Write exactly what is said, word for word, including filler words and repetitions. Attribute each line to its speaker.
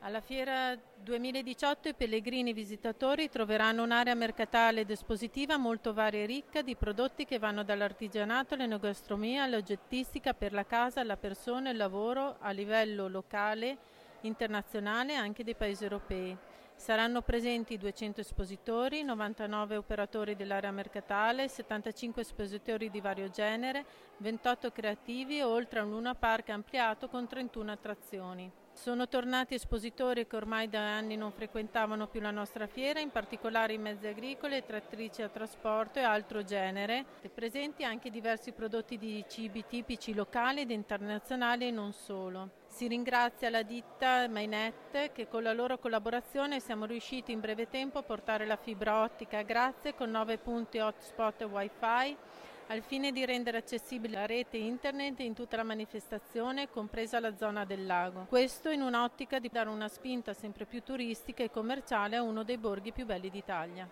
Speaker 1: Alla Fiera duemiladiciotto i pellegrini visitatori troveranno un'area mercatale ed espositiva molto varia e ricca di prodotti che vanno dall'artigianato all'enogastronomia all'oggettistica per la casa, la persona e il lavoro a livello locale, internazionale e anche dei paesi europei. Saranno presenti duecento espositori, novantanove operatori dell'area mercatale, settantacinque espositori di vario genere, ventotto creativi e oltre a un Luna Park ampliato con trentuno attrazioni. Sono tornati espositori che ormai da anni non frequentavano più la nostra fiera, in particolare i mezzi agricoli, trattrici a trasporto e altro genere, e presenti anche diversi prodotti di cibi tipici locali ed internazionali e non solo. Si ringrazia la ditta Mainet che con la loro collaborazione siamo riusciti in breve tempo a portare la fibra ottica a Grazie con nove punti hotspot Wi-Fi al fine di rendere accessibile la rete internet in tutta la manifestazione, compresa la zona del lago. Questo in un'ottica di dare una spinta sempre più turistica e commerciale a uno dei borghi più belli d'Italia.